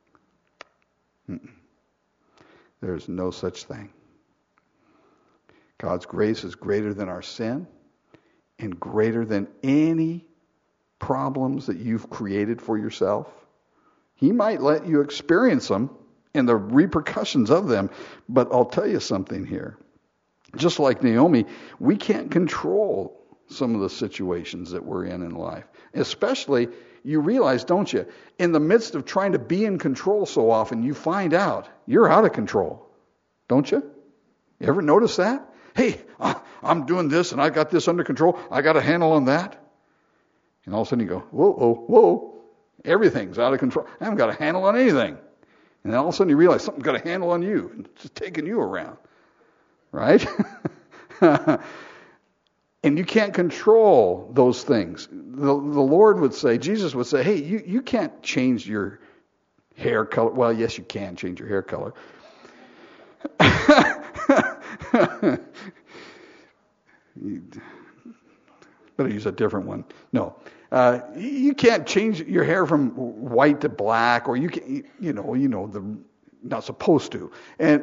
There's no such thing. God's grace is greater than our sin and greater than any problems that you've created for yourself. He might let you experience them and the repercussions of them, but I'll tell you something here. Just like Naomi, we can't control some of the situations that we're in life. Especially, you realize, don't you, in the midst of trying to be in control so often, you find out you're out of control. Don't you? You ever notice that? Hey, I'm doing this and I got this under control. I got a handle on that. And all of a sudden you go, whoa. Everything's out of control. I haven't got a handle on anything. And then all of a sudden you realize something's got a handle on you. And it's just taking you around. Right? And you can't control those things. The Lord would say, Jesus would say, hey, you can't change your hair color. Well, yes, you can change your hair color. Better use a different one. No. You can't change your hair from white to black, or you can, the not supposed to. And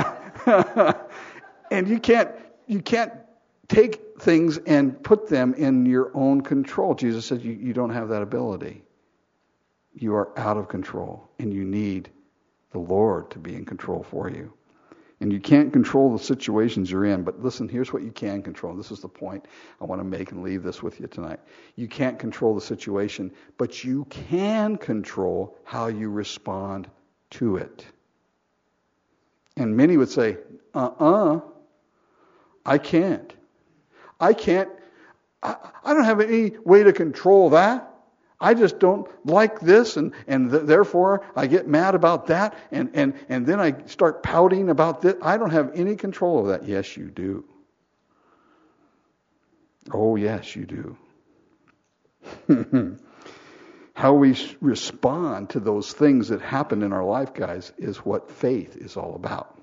and you can't take things and put them in your own control. Jesus said you don't have that ability. You are out of control, and you need the Lord to be in control for you. And you can't control the situations you're in. But listen, here's what you can control. This is the point I want to make and leave this with you tonight. You can't control the situation, but you can control how you respond to it. And many would say, I can't. I don't have any way to control that. I just don't like this, and therefore I get mad about that, and then I start pouting about this. I don't have any control of that. Yes, you do. Oh, yes, you do. How we respond to those things that happen in our life, guys, is what faith is all about.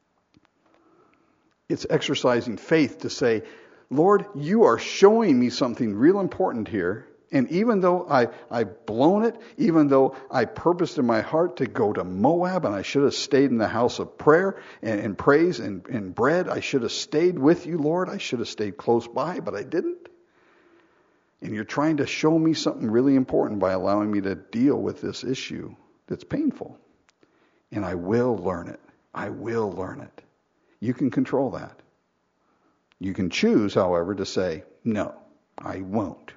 It's exercising faith to say, Lord, you are showing me something real important here. And even though I've blown it, even though I purposed in my heart to go to Moab and I should have stayed in the house of prayer and praise and bread, I should have stayed with you, Lord. I should have stayed close by, but I didn't. And you're trying to show me something really important by allowing me to deal with this issue that's painful. And I will learn it. I will learn it. You can control that. You can choose, however, to say, no, I won't.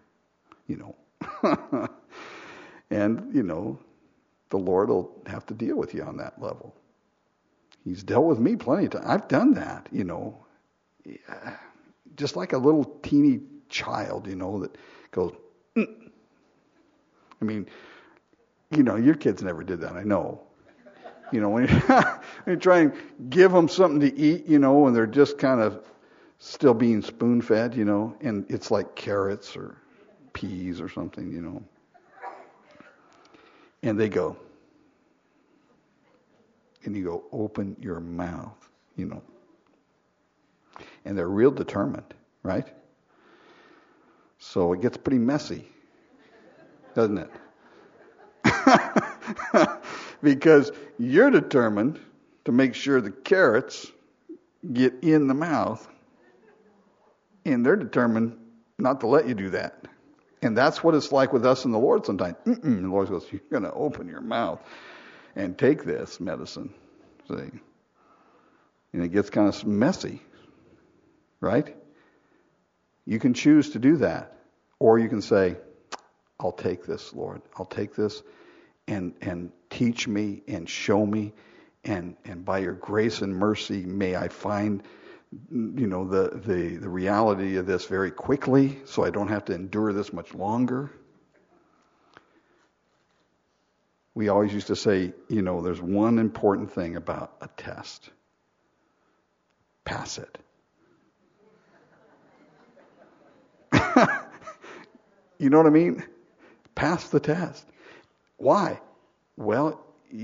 And, the Lord will have to deal with you on that level. He's dealt with me plenty of times. I've done that, just like a little teeny child, that goes, I mean, your kids never did that, I know. When you try and give them something to eat, and they're just kind of still being spoon-fed, and it's like carrots or peas or something, and they go, and you go, open your mouth, and they're real determined, right? So it gets pretty messy, doesn't it? Because you're determined to make sure the carrots get in the mouth, and they're determined not to let you do that. And that's what it's like with us and the Lord sometimes. The Lord goes, you're going to open your mouth and take this medicine. See? And it gets kind of messy, right? You can choose to do that. Or you can say, I'll take this, Lord. I'll take this and teach me and show me. And by your grace and mercy, may I find the reality of this very quickly, so I don't have to endure this much longer. We always used to say, there's one important thing about a test. Pass it. You know what I mean? Pass the test. Why? Well,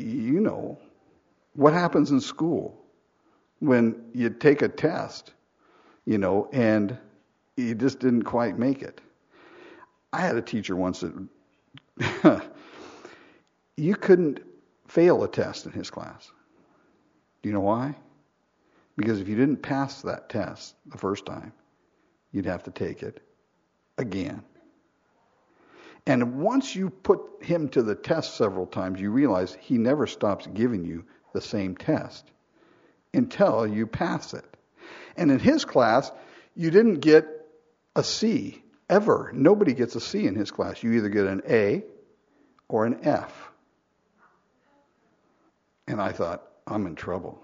what happens in school when you take a test, and you just didn't quite make it. I had a teacher once that you couldn't fail a test in his class. Do you know why? Because if you didn't pass that test the first time, you'd have to take it again. And once you put him to the test several times, you realize he never stops giving you the same test until you pass it. And in his class, you didn't get a C ever. Nobody gets a C in his class. You either get an A or an F. And I thought, I'm in trouble.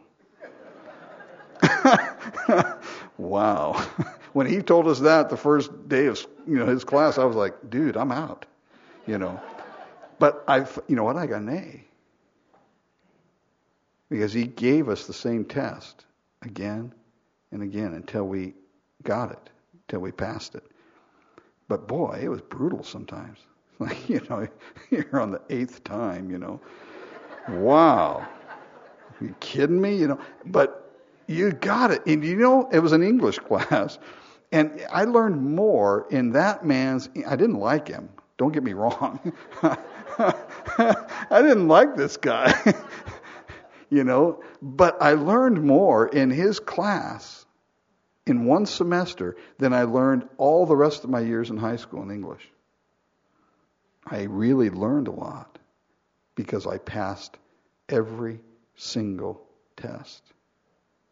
Wow. When he told us that the first day of his class, I was like, dude, I'm out. But I got an A. Because he gave us the same test again and again until we got it, until we passed it. But boy, it was brutal sometimes. Like, you're on the 8th time, Wow. Are you kidding me? But you got it. And it was an English class. And I learned more in that I didn't like him. Don't get me wrong. I didn't like this guy. But I learned more in his class in one semester than I learned all the rest of my years in high school in English. I really learned a lot because I passed every single test.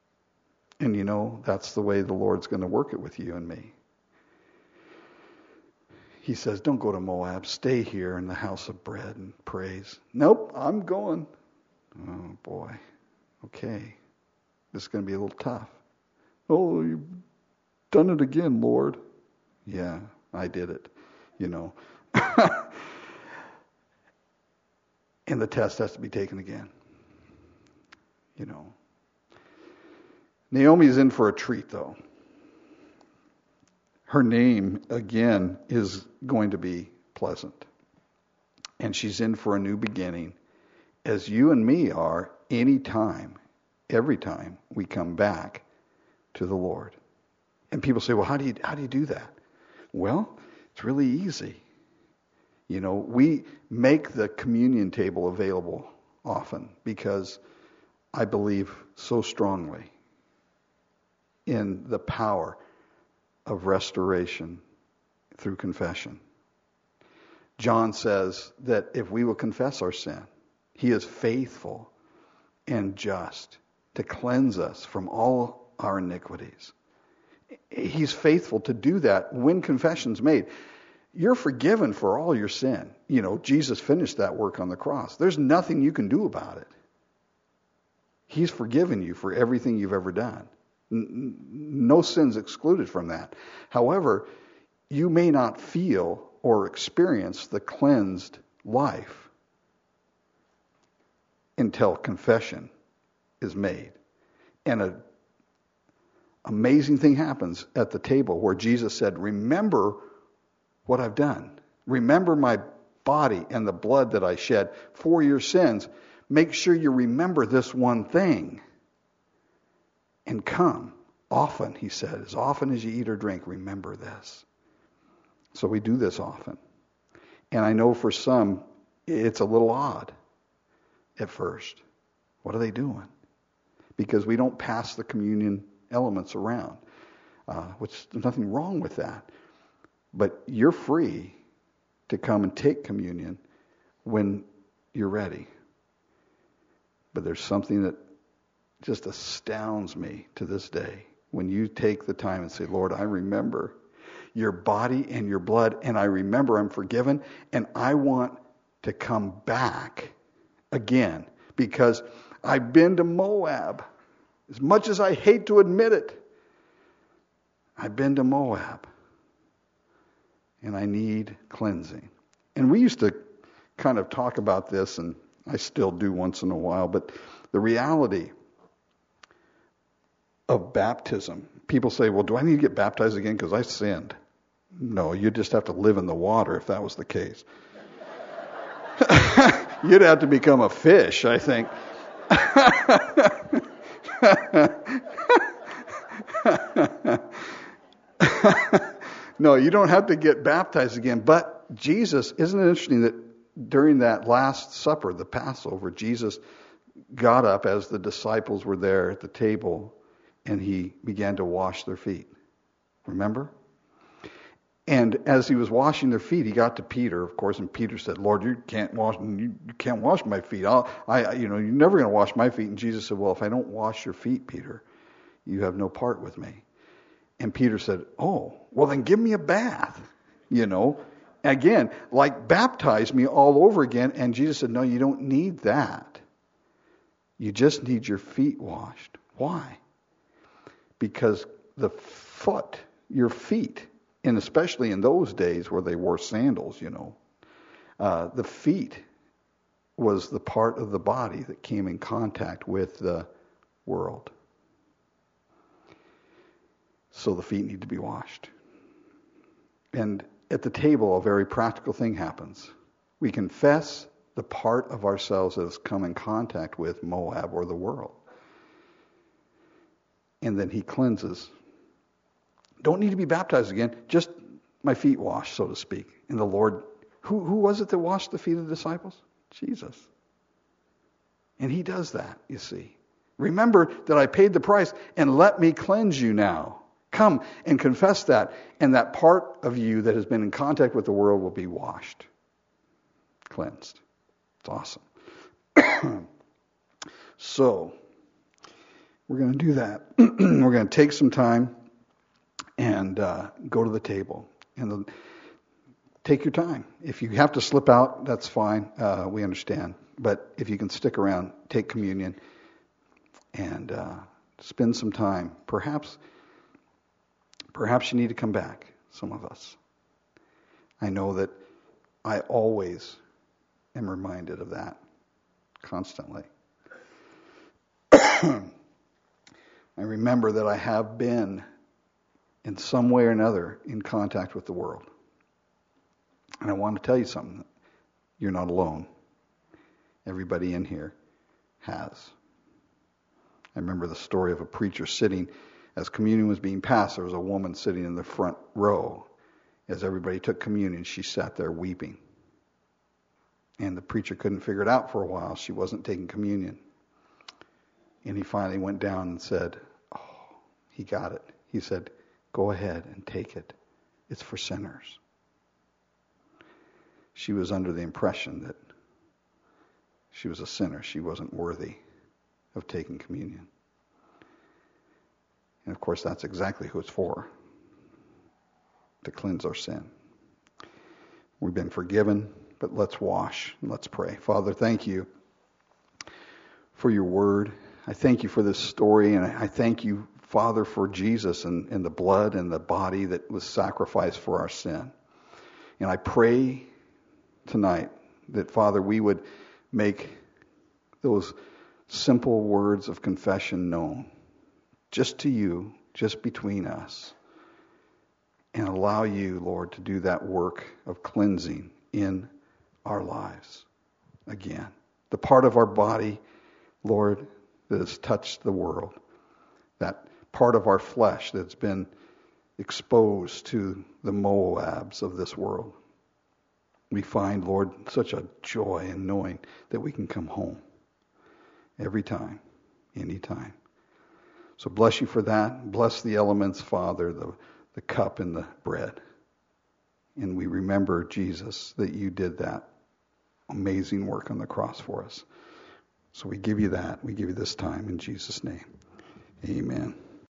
And that's the way the Lord's going to work it with you and me. He says, don't go to Moab. Stay here in the house of bread and praise. Nope, I'm going. Oh, boy. Okay. This is going to be a little tough. Oh, you've done it again, Lord. Yeah, I did it. And the test has to be taken again. Naomi's in for a treat, though. Her name, again, is going to be pleasant. And she's in for a new beginning, as you and me are anytime, every time we come back to the Lord. And people say, well, how do you do that? Well, it's really easy. We make the communion table available often because I believe so strongly in the power of restoration through confession. John says that if we will confess our sin, he is faithful and just to cleanse us from all our iniquities. He's faithful to do that when confession's made. You're forgiven for all your sin. Jesus finished that work on the cross. There's nothing you can do about it. He's forgiven you for everything you've ever done. No sin's excluded from that. However, you may not feel or experience the cleansed life until confession is made. And an amazing thing happens at the table where Jesus said, remember what I've done. Remember my body and the blood that I shed for your sins. Make sure you remember this one thing. And come often, he said, as often as you eat or drink, remember this. So we do this often. And I know for some, it's a little odd at first. What are they doing? Because we don't pass the communion elements around, which there's nothing wrong with that. But you're free to come and take communion when you're ready. But there's something that just astounds me to this day. When you take the time and say, Lord, I remember your body and your blood, and I remember I'm forgiven, and I want to come back again because I've been to Moab. As much as I hate to admit it, I've been to Moab, and I need cleansing. And we used to kind of talk about this, and I still do once in a while, but the reality of baptism. People say, well, do I need to get baptized again because I sinned? No, you just have to live in the water if that was the case. You'd have to become a fish, I think. No, you don't have to get baptized again. But Jesus, isn't it interesting that during that Last Supper, the Passover, Jesus got up as the disciples were there at the table and he began to wash their feet. Remember? And as he was washing their feet, he got to Peter, of course, and Peter said, Lord, you can't wash my feet. You're never going to wash my feet. And Jesus said, well, if I don't wash your feet, Peter, you have no part with me. And Peter said, oh, well, then give me a bath, Again, like baptize me all over again. And Jesus said, no, you don't need that. You just need your feet washed. Why? Because your feet, and especially in those days where they wore sandals, the feet was the part of the body that came in contact with the world. So the feet need to be washed. And at the table, a very practical thing happens. We confess the part of ourselves that has come in contact with Moab or the world. And then he cleanses. Don't need to be baptized again, just my feet washed, so to speak. And the Lord, who was it that washed the feet of the disciples? Jesus. And he does that, you see. Remember that I paid the price, and let me cleanse you now. Come and confess that, and that part of you that has been in contact with the world will be washed, cleansed. It's awesome. So, we're going to do that. We're going to take some time and go to the table. And take your time. If you have to slip out, that's fine. We understand. But if you can stick around, take communion and spend some time. Perhaps you need to come back, some of us. I know that I always am reminded of that constantly. I remember that I have been, in some way or another, in contact with the world. And I want to tell you something. You're not alone. Everybody in here has. I remember the story of a preacher sitting, as communion was being passed, there was a woman sitting in the front row. As everybody took communion, she sat there weeping. And the preacher couldn't figure it out for a while. She wasn't taking communion. And he finally went down and said, oh, he got it. He said, go ahead and take it. It's for sinners. She was under the impression that she was a sinner. She wasn't worthy of taking communion. And of course, that's exactly who it's for. To cleanse our sin. We've been forgiven, but let's wash and let's pray. Father, thank you for your word. I thank you for this story, and I thank you, Father, for Jesus and the blood and the body that was sacrificed for our sin. And I pray tonight that, Father, we would make those simple words of confession known, just to you, just between us, and allow you, Lord, to do that work of cleansing in our lives again. The part of our body, Lord, that has touched the world, that part of our flesh that's been exposed to the Moabs of this world. We find, Lord, such a joy in knowing that we can come home every time, any time. So bless you for that. Bless the elements, Father, the cup and the bread. And we remember, Jesus, that you did that amazing work on the cross for us. So we give you that. We give you this time in Jesus' name. Amen.